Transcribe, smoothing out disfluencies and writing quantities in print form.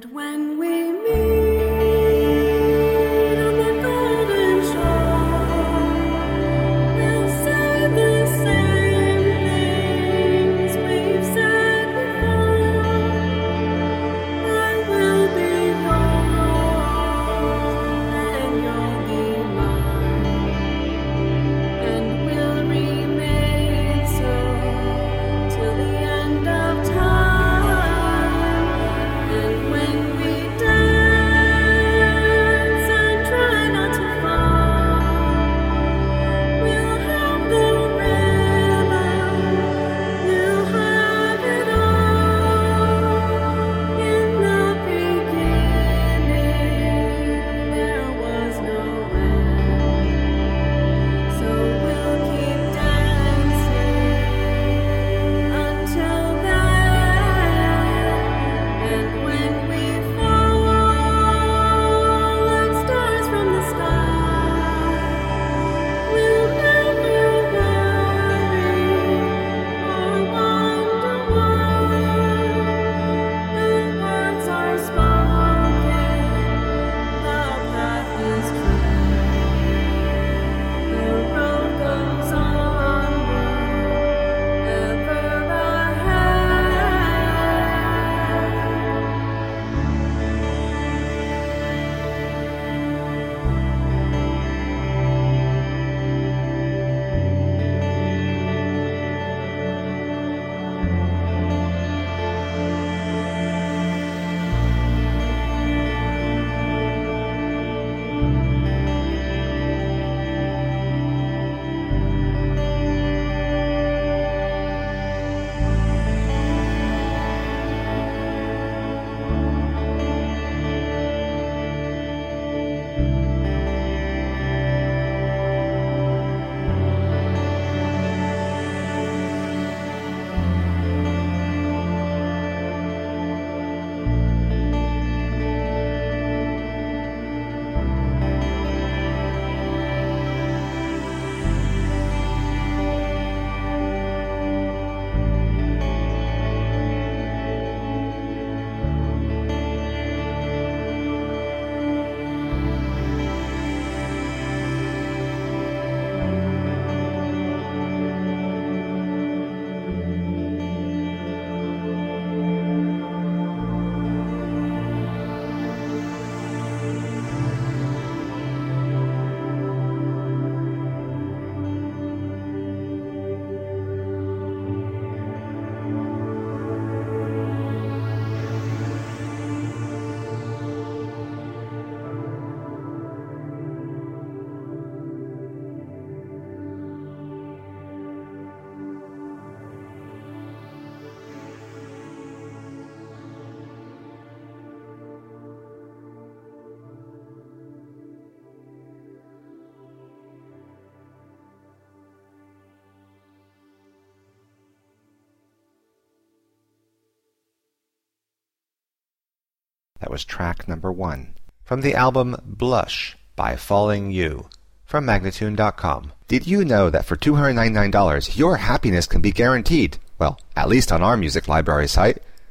when we meet on the golden shore, we'll say the same things we've said before. I will be yours, and you'll be mine, and we'll remain so till the end of time. And when we dance and try not to fall, we'll have the rhythm, we'll have it all. In the beginning, there was no end, so we'll keep dancing until then. And when we fall like stars from the sky, we'll never worry or wonder why. The words are spoken, the path is clear, the road goes onward, ever That was track number 1 from the album Blush by Falling You from Magnatune.com. Did you know that for $299 your happiness can be guaranteed? Well, at least on our music library site.